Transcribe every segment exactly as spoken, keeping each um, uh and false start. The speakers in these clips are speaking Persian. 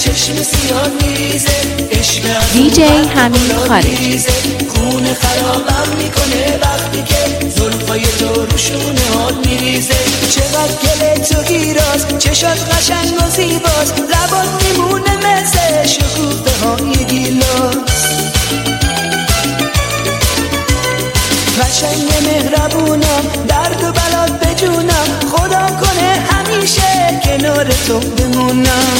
چشم سیاه میریزه، عشق از دی جی حمید خارجی. خون خرابم میکنه وقتی که زلفای تو روشونه حال میریزه. چقدر گله تو گیراز، چشات قشنگ و زیباست، لبات میمونه مثل شکوفه های گیلاس. قشنگ مهربونم، درد و بلات بجونم، خدا کنه همیشه کنار تو بمونم.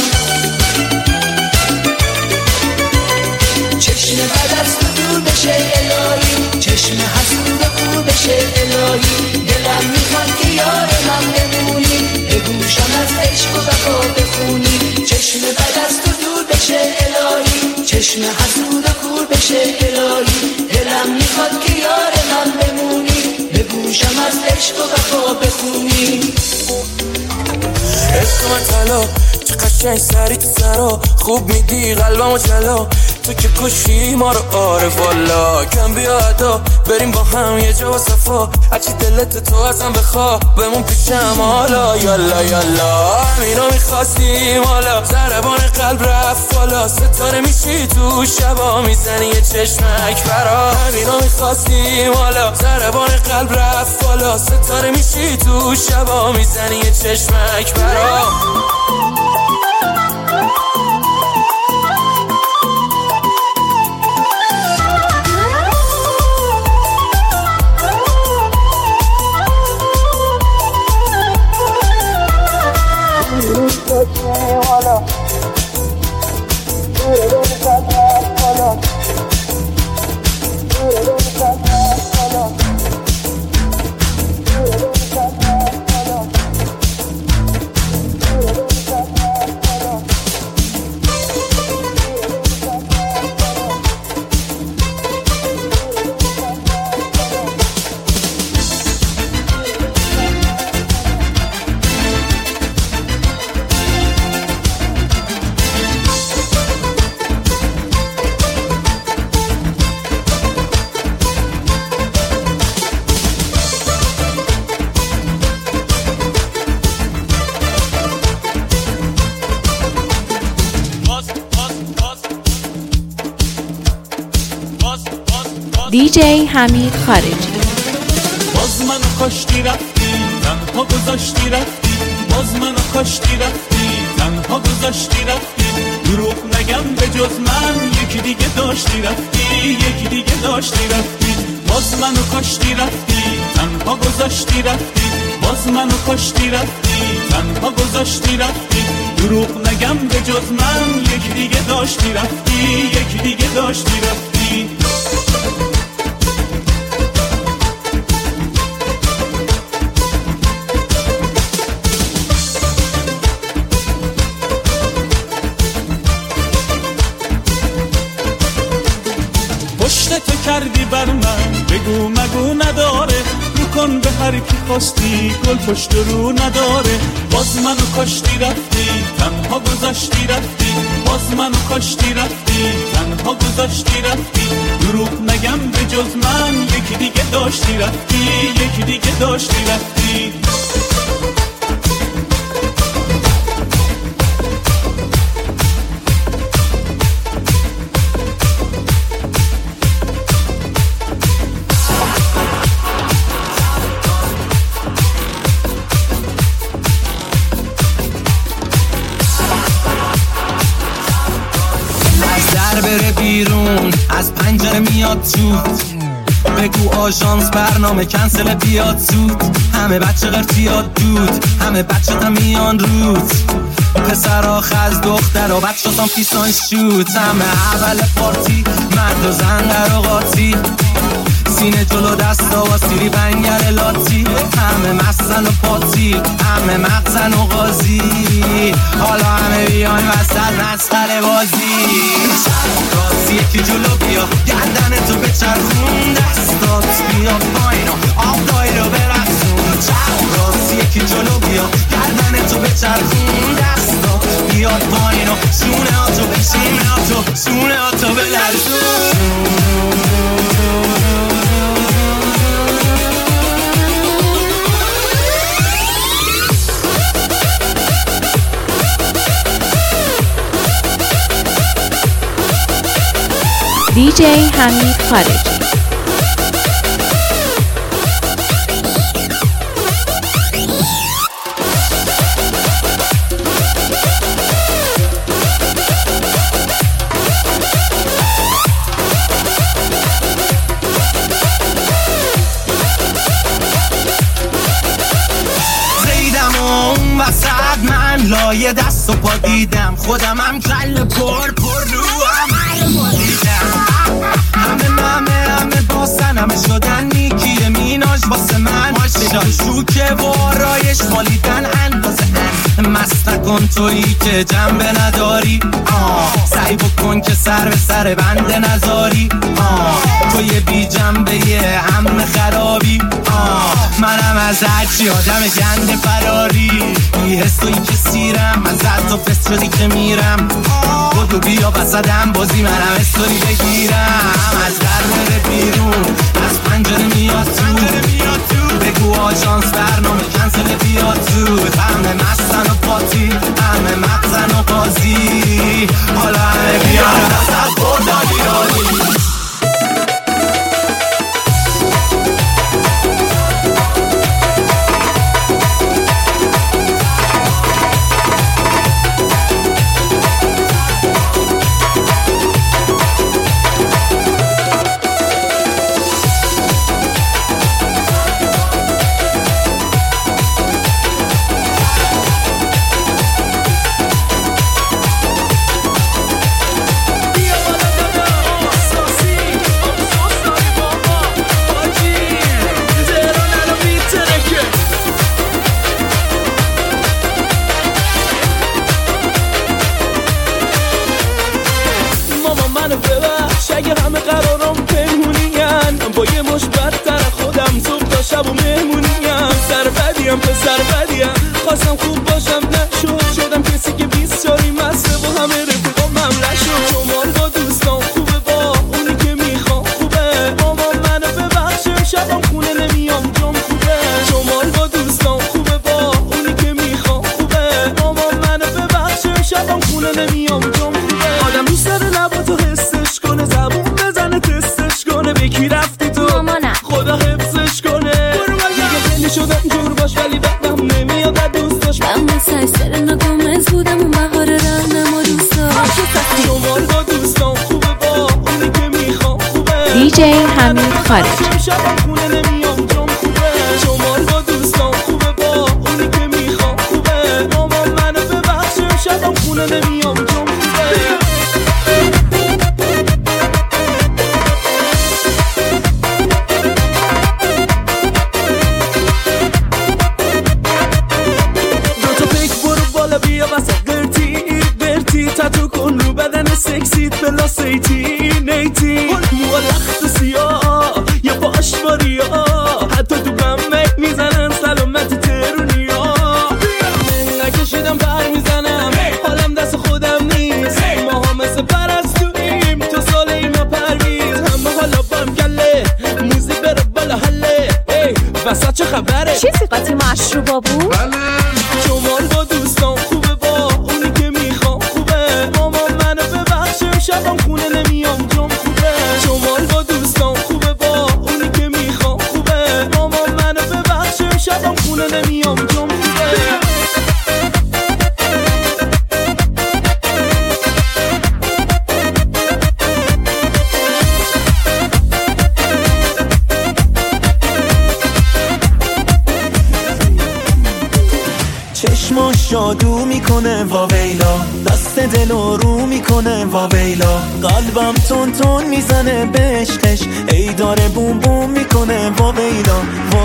چشم بد از تو دور بشه الهی، چشم حسود و خور بشه الهی. دلم میخواد که یار من بمونی، به گوشم از عشق و وفا بخونی. چشم بد از تو دور بشه الهی، چشم حسود و خور بشه الهی. دلم میخواد که یار من بمونی، به گوشم از عشق و وفا بخونی. عشق من طلا، چه قشنگ سری تو سرا، خوب میدی قلبمو جلا، تو که کشی ما رو آره والا. کم بیا ادا بریم با هم یه جا و صفا، هرچی دلت تو ازم بخوا بمون پیشم حالا. یالا یالا همینا میخواستیم حالا، ضربان قلب رفت بالا، ستاره میشی تو شبا میزنی یه چشمک برا. همینا میخواستیم حالا، ضربان قلب رفت بالا، ستاره میشی تو شبا میزنی یه چشمک برا. دی جی حمید خارجی. باز منو کاشتی رفتی، تنها گذاشتی رفتی، باز منو کاشتی رفتی، تنها گذاشتی رفتی. دروغ نگم به جز من یکی دیگه داشتی رفتی، یکی دیگه داشتی رفتی. باز منو کاشتی رفتی، تنها گذاشتی رفتی، باز منو کاشتی رفتی، تنها گذاشتی رفتی. دروغ نگم به جز من یکی دیگه داشتی رفتی، یکی دیگه داشتی رفتی. تو کردی بر من بگو مگو نداره، رو کن به هر کی خواستی گل پشت رو نداره. باز منو کاشتی رفتی، تنها گذاشتی رفتی، باز منو کاشتی رفتی، تنها گذاشتی رفتی. دروغ نگم به جز من یکی دیگه داشتی رفتی، یکی دیگه داشتی رفتی. بره بیرون از پنجره میاد تو، بگو آژانس برنامه کنسل بیاد زود. همه بچه قرتیاد دود، همه بچه تا میان رود، پسرا خز دخترا بچه تا پیسان شود. همه اول پارتی مرد و زن در و قاطی، سینه جلو دستا و سیری بنگر لاتی. همه مستن و پاتی، همه مغزن و غازی، حالا همه بیان وسط مسخره بازی. راستی یکی جلو بیا، گردن تو بچرخون، دستات بیا پایین و آب دایی رو برقصون. راستی یکی جلو بیا، گردن تو بچرخون، دستات بیاد پایین و سونه ها تو بشینه ها تو سونه ها تو بلرزون. دیجی حمید خارجی. من لایه دست و پا دیدم، خودم هم کل پر پر رو همه دیدم. همه همه همه باسن همه شدن نیکی میناش واسه من شوکه و آرایش مالیدن اندازه ان مست نکن تویی که جنبه نداری. آه سعی بکن که سر به سر بنده نذاری. آه توی بی جنبه همه خرابی. آه منم از هرچی آدم گنده فراری. بی حس تویی که سیرم من زد و فست شدی که میرم. بودو بیا وسطم بازی منم استوری بگیرم. از در بره بیرون از پنجره میاد تو. بگو آژانس برنامه کنسل بیاد تو. همه مستن و پاتی همه مغزن و بازی. حالا همه بیان دست بردن ایرانی. پسر بدیم خواستم خوب باشم نشد. شدم کسی که بیست سالی مسته و همه رفیقام مملک شد. شمال با دوستان خوبه با اونی که میخوام خوبه. مامان منو ببخشه شبم خونه نمیام جام خوبه. شمال با دوستان خوبه با اونی که میخوام خوبه. مامان منو ببخشه شبم خونه نمیام جام خوبه. آدم دوست داره لباتو حسش کنه زبون بزنه تستش کنه. به کی رفتی تو مامانم خدا حفظش کنه. دیگه خیلی شدم جور باش ولی بدم نمیاد از دوستاش. من مثل سرنا گومز بودم اون بهار رنم و دوستاش. شمال با دوستان خوبه با اونی که میخوام خوبه. دیجی حمید خارجی. شبم خونه نمیام جام خوبه. شمال با دوستان خوبه با اونی که میخوام خوبه. مامان منو ببخشه شبم خونه نمیام جام خوبه. تاتو کن رو بدن سکسیت بلا سیتی نیتی. موها لخت و سیاه یا باش باریا. حتی تو بمه میزنن سلامت ترونیا. من نکشیدم پر میزنم حالم دست خودم نیست. ما ها مثل پرستویم تو سال اینا پرویز. همه حالا بام گله موزیک بره بالا حله. وسط چه خبره چیزی قاطی مشروبا بود؟ بله. شمال با دوستان خوبه با اونی که میخوام خوبه. مامان منو ببخشه شبم خونه نمیام جام خوبه. شمال با دوستان خوبه با اونی که میخوام خوبه. مامان منو ببخشه شبم خونه نمیام جام خوبه. چشماش جادو میکنه واویلا. دست دلو رو میکنه واویلا. قلبم تون تون میزنه به عشقش. ای داره بوم بوم میکنه واویلا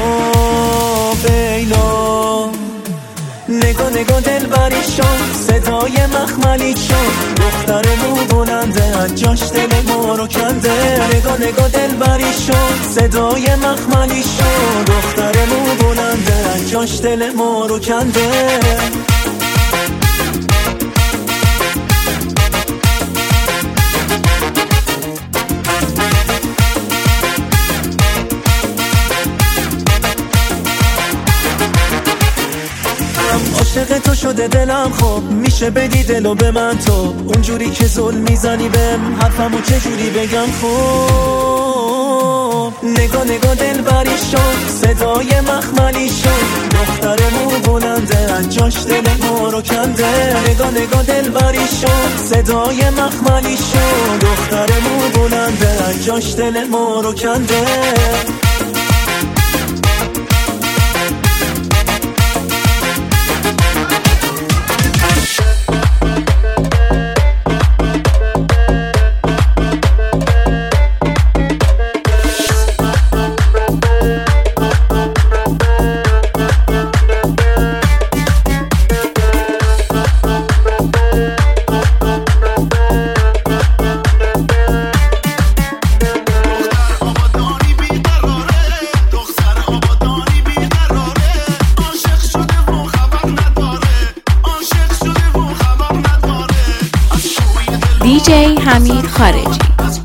واویلا. نگاه نگاه دل بریشان صدای مخملی شد. دختر مو بلنده از جاش دل ما رو کنده. نگاه نگاه دل بریشان صدای مخملی شد. دختر مو بلنده از جاش دل ما رو کنده. عاشق تو شده دلم، خب میشه بدی دلو به من تو، اونجوری که ظلم میزنی بهم حرفمو چجوری بگم؟ خب نگاه نگاه دلبری شد، صدای مخملی شد، دختر مو بلنده انجاش دل ما رو کنده. نگاه نگاه دلبری شد، صدای مخملی شد، دختر مو بلنده انجاش دل ما رو کنده. دیجی حمید خارجی.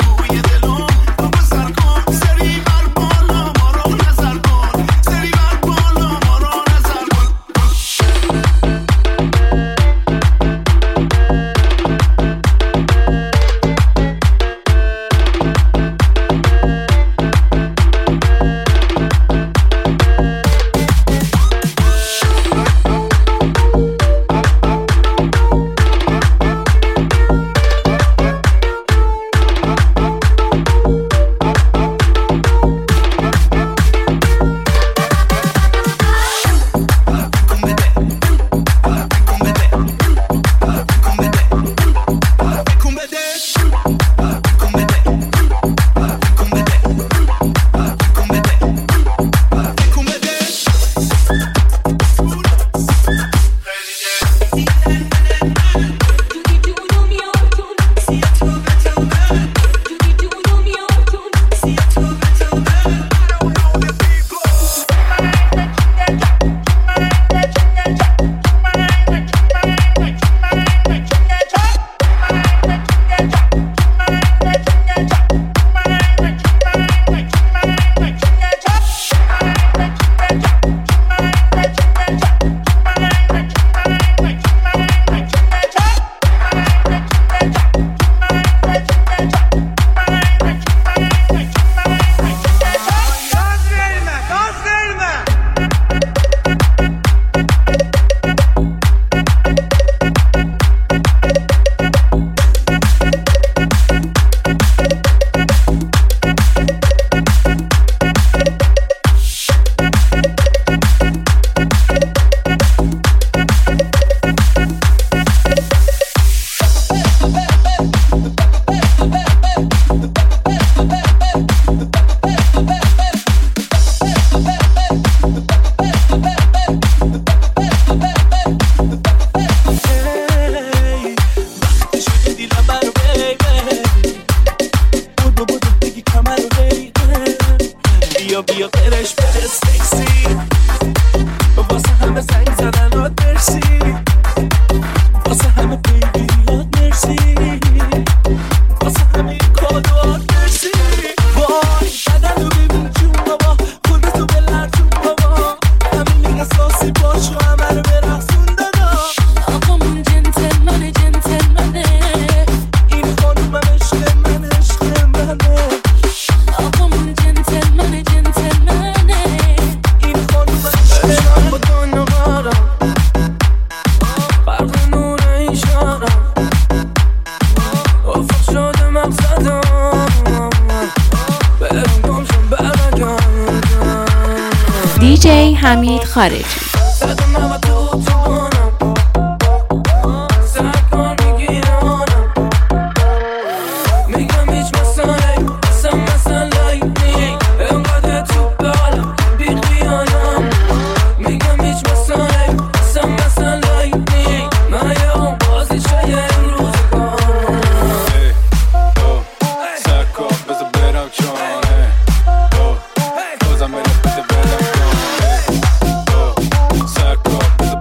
دیجی حمید خارجی. Circle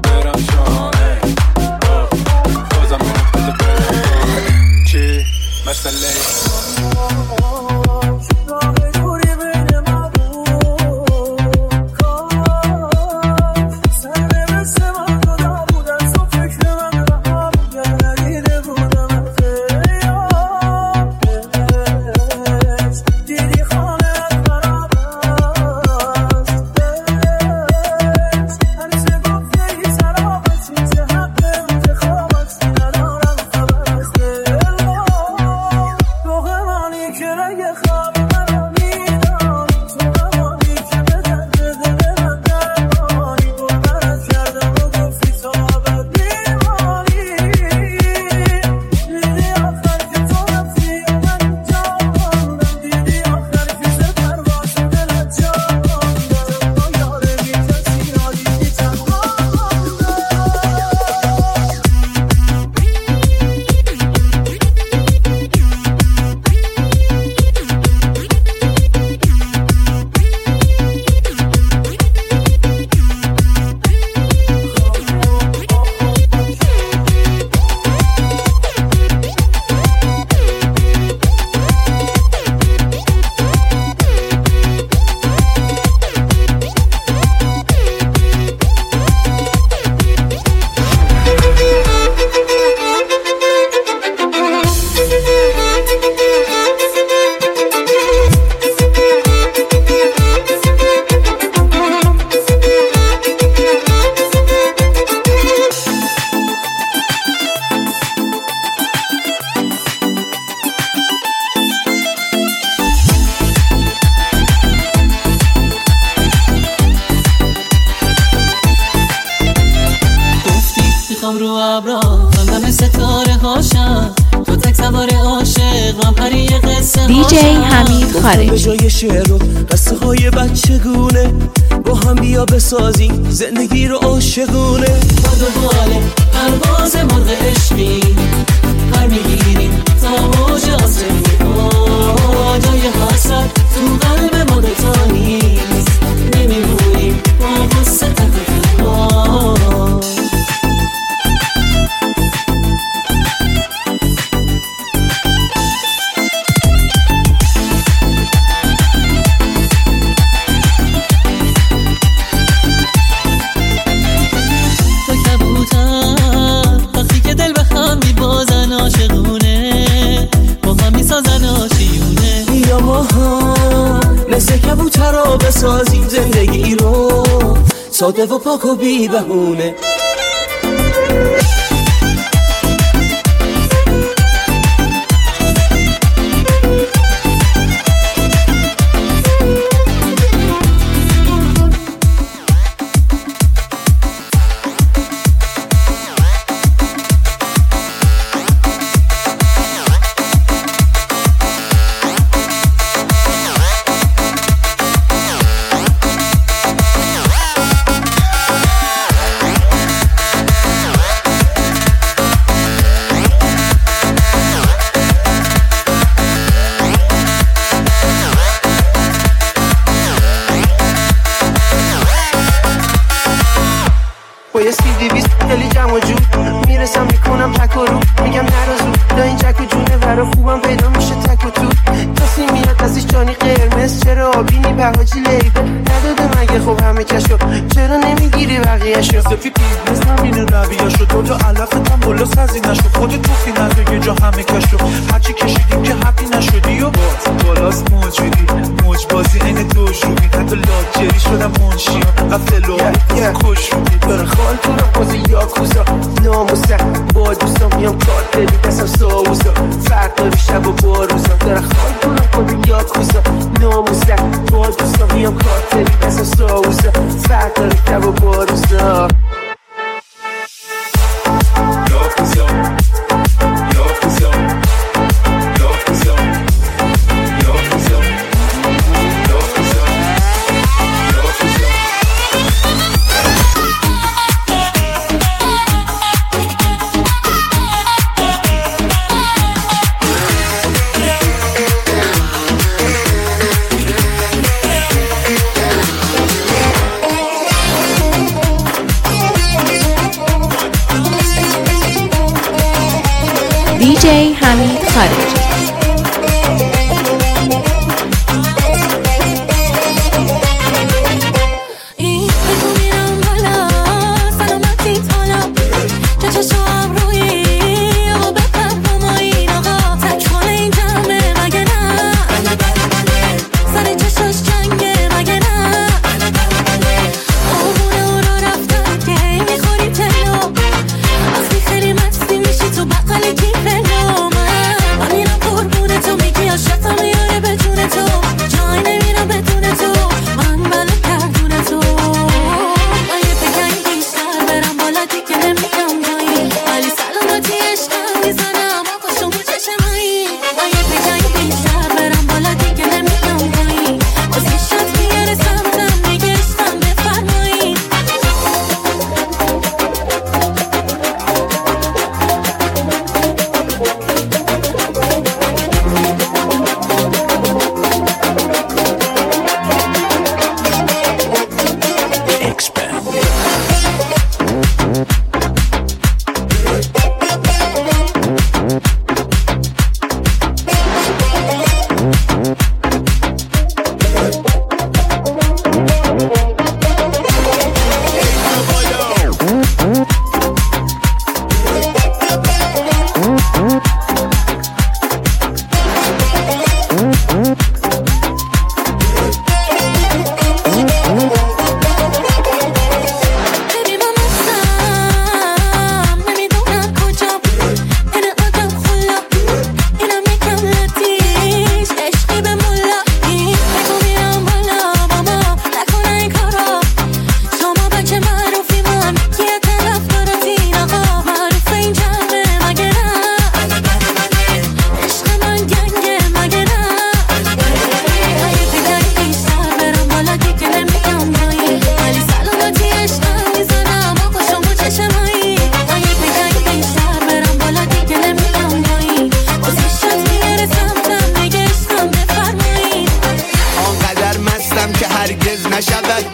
دی جی حمید خارجی. به جای شعر و قصه های بچگونه با هم بیا بسازیم زندگی رو عاشقونه. باد و باله پرواز مرغ عشقی پر میگیریم تا موج آسمون. جای حسد تو قلب ما دوتا نیست، نمیمونیم با قصه تنها. مثل کبوترا بسازیم زندگی رو ساده و پاک و بی بهونه. بایستی دیویست خیلی جمع و جود میرسم میکنم تک و رو میگم نرازو دا این جک و جونه برا خوبم پیدا میشه تک و تو. کسی میاد ازش جانی قرمز چرا آبینی به حاجی لیبه نداده مگه خب همه کشو چرا نمیگیری بقیهشو. سفی بیزنس همینه رویهشو دوتا علفتم بلا سزی نشو خودت تو فینال یه جا همه کشو هرچی کشیدیم که حقی نشدی و باز بالاست موجودی موج بازی این دوشونی حتی لاجری شدم منشیان قفل و کش شدی داره خال کنم بازی یاکوزا ناموسه با دوستان میام کار دلی دستم ساوزا فرق داری شب و با روزا داره خال کنم بازی یاکوزا ناموسه با دوستان میام کار دلی دستم ساوزا فرق داری شب و با روزا. یاکوزا یاکوزا یاکوزا یاکوزا یاکوزا یاکوزا.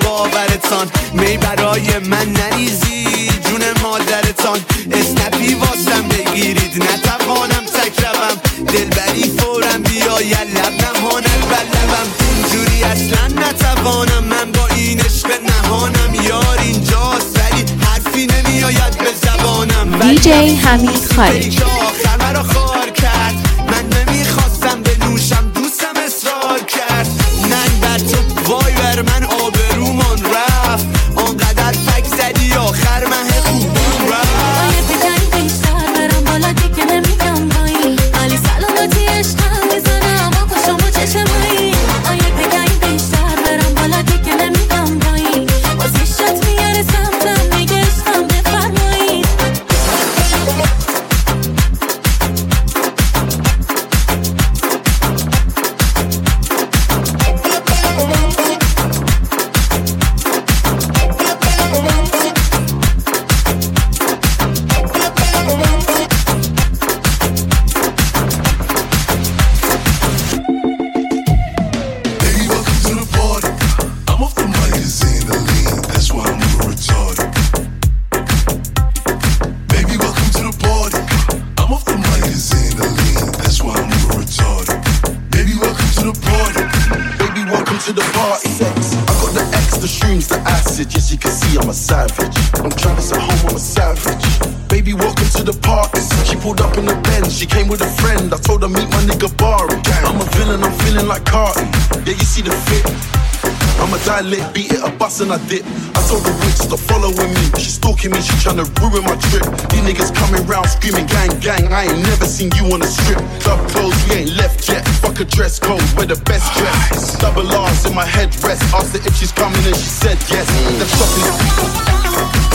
باورتان می برای من نریزی جون مادرتان اسنپی واسم بگیرید نتوانم تک روم دلبری فورم بیا یلب نهانت بلبم اینجوری اصلا نتوانم من با این عشق نهانم یار اینجاست ولی حرفی نمیآید به زبانم دیجی حمید خارجی آخر مرا خار کرد من نمیخواستم بنوشم دوستم اصرار کرد ننگ بر تو وای بر من آبرومان رفت آنقدر فک زدی آخر مه خوبم رفت بگن بیشتر برم بالا دیگه نمیگم بایی علی سلامتی عشقم میزنم با پشم و چشمایی آیه بگن بیشتر برم بالا دیگه نمیگم بایی واسه شت میاره سمتم میگه عشقم بفرمایی yes, you can see I'm a savage. I'm Travis at home, I'm a savage. Baby, welcome to the party. She pulled up in the Benz, she came with a friend. I told her meet my nigga Bari. I'm a villain, I'm feeling like Carti. Yeah, you see the fit. I'm a dilate, beat it, a bus and I dip. I told the witch stop following me. She stalking me, she tryna ruin my trip. These niggas coming round screaming gang gang. I ain't never seen you on a strip. Club clothes, we ain't left yet. Fuck a dress code, we're the best dress. Double R's in my headrest. Asked her if she's coming and she said yes. Them shopping.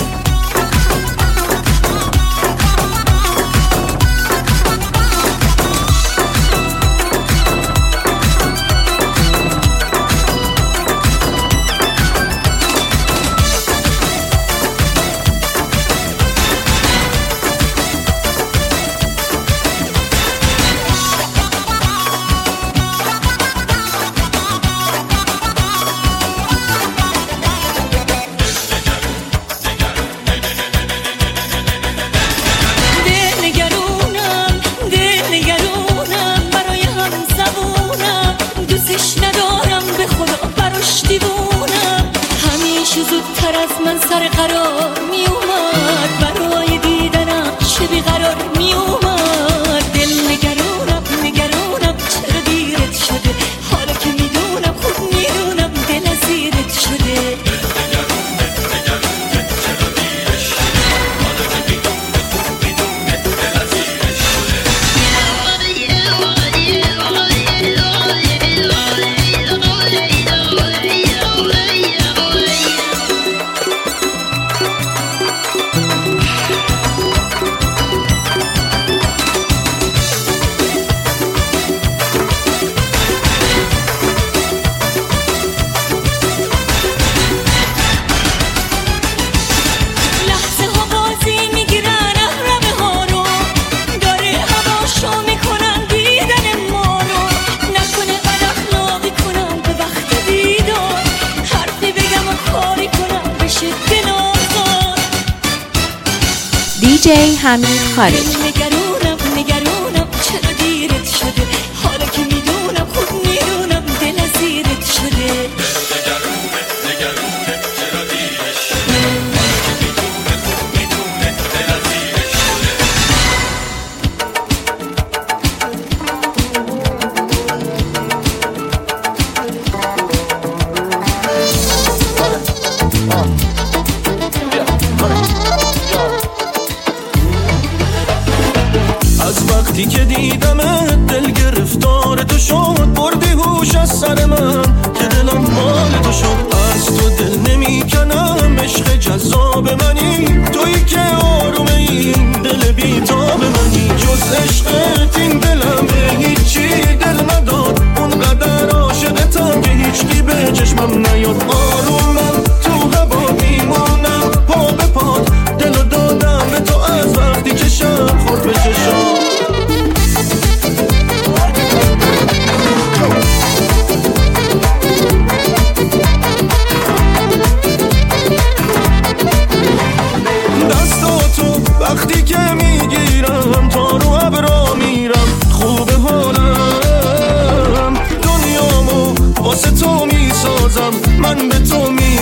دیجی حمید خارجی نگرونم نگرونم چرا دیرت شده حالا که میدونم خوب میدونم دل ازیرت شده نگرونه نگرونه چرا دیرت شده حالا که میدونه خوب میدونه دل ازیرت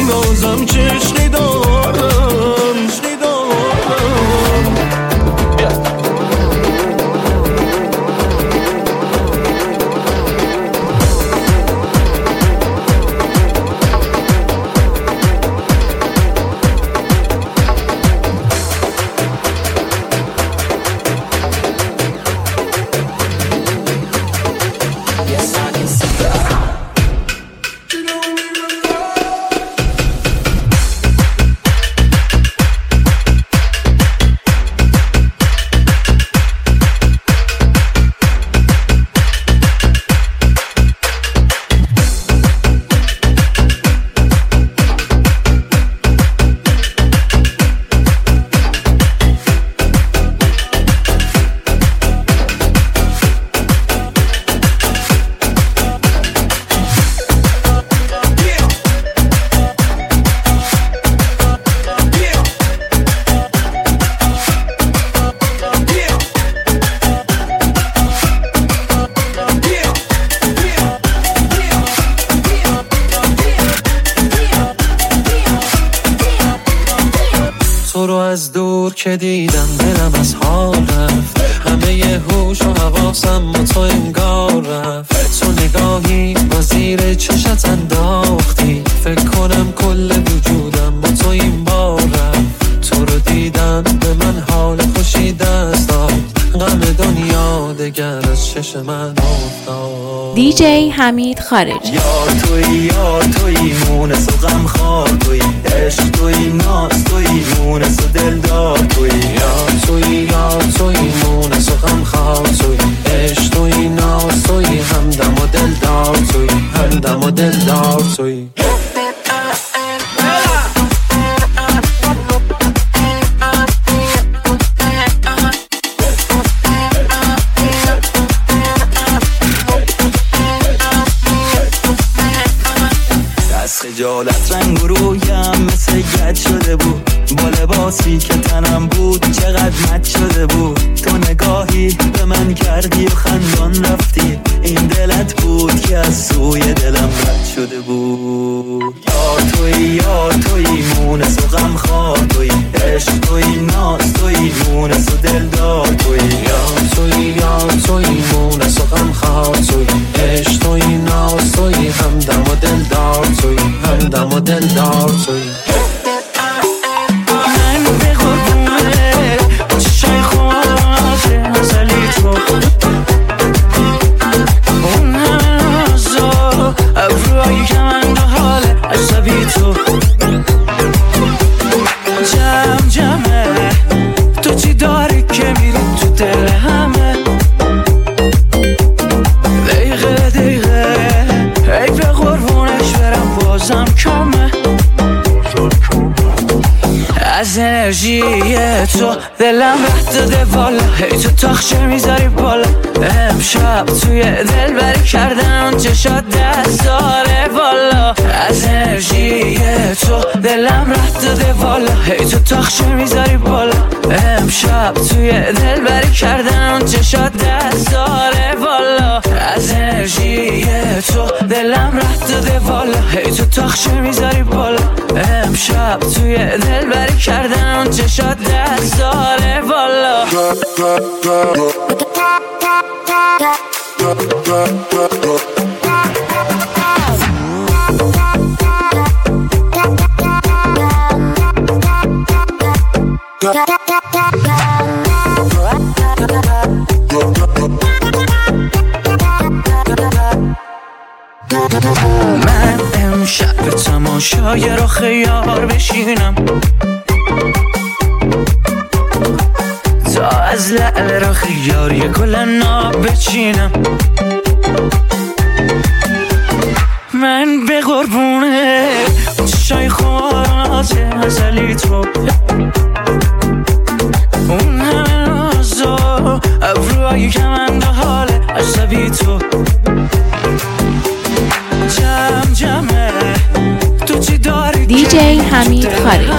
بازم چشقی دارم چشقی دارم. از دور که دیدم دلم از حال رفت، همه ی هوش و حواسم با تو انگار رفت. تو نگاهی با زیر چشت انداختی، فکر کنم کل وجودم با تو این بار رفت. تو رو دیدم به من حال خوشی دست داد، غم دنیا دگر از چش من افتاد. دی جی حمید خارجی. یار توی یار توی مونس و غم خار توی، عشق توی ناز توی مونس و دلدار توی. یار توی یار توی مونس و غم خار توی، عشق توی ناز توی همدم و دلدار توی همدم و دلدار توی. خجالت رنگ و رویم مثل گد شده بود، با لباسی که تنم بود چقدر مد شده بود. تو نگاهی به من کردی و خندان رفتی، این دلت بود که از سوی دلم رد شده بود. یار توی یار توی مونس و غم خار توی، عشق توی ناز توی مونس و دلدار توی. یار توی یار توی مونس و غم خار توی، عشق توی ناز توی همدم و دلدار توی همدم و دلدار توی. من به قربونه چشای خواه ازلی تو، اون همه نازا ابروهایی که من دو حال عصبی تو. جمع جمعه تو چی داری که میری تو دل همه، دقیقه دقیقه ای به قربونش برم بازم کمه. از انرژی تو دلم رد داده بالا، هی تو تاخچه میذاری بالا. امشب توی دل بری کردن چشات دست داره بالا. از انرژی تو دلم رد داده بالا، هی تو تاخچه میذاری بالا. امشب توی دل بری کردن چشات دست داره بالا. از انرژی تو دلم رد داده بالا، هی تو تاخچه میذاری بالا. امشب توی دل بری کردن چشات دست داره بالا. من امشب به تماشای رخ یار بشینم، تا از لعل رخ یار یه گل ناب بچینم. من به قربونه چشای خوارات ازلی تو، اون همه نازا ابروهایی که من دو حال عصبی تو. جمع جمعه تو چی داری دی جی حمید خارجی.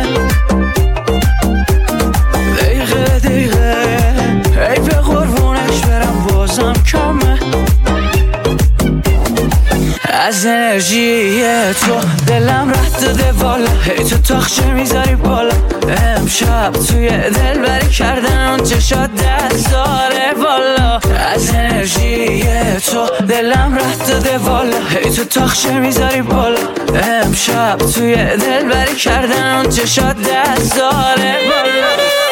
دقیقه دقیقه ای به قربونش برم بازم کمه. از انرژی تو دلم رد رفت داده والا هی تو تاخچه میذاری بالا امشب توی دل بری کردن اون چشات دست داره والا از انرژی تو دلم رفت داده والا هی تو تاخچه میذاری بالا امشب توی دل بری کردن اون چشات دست داره والا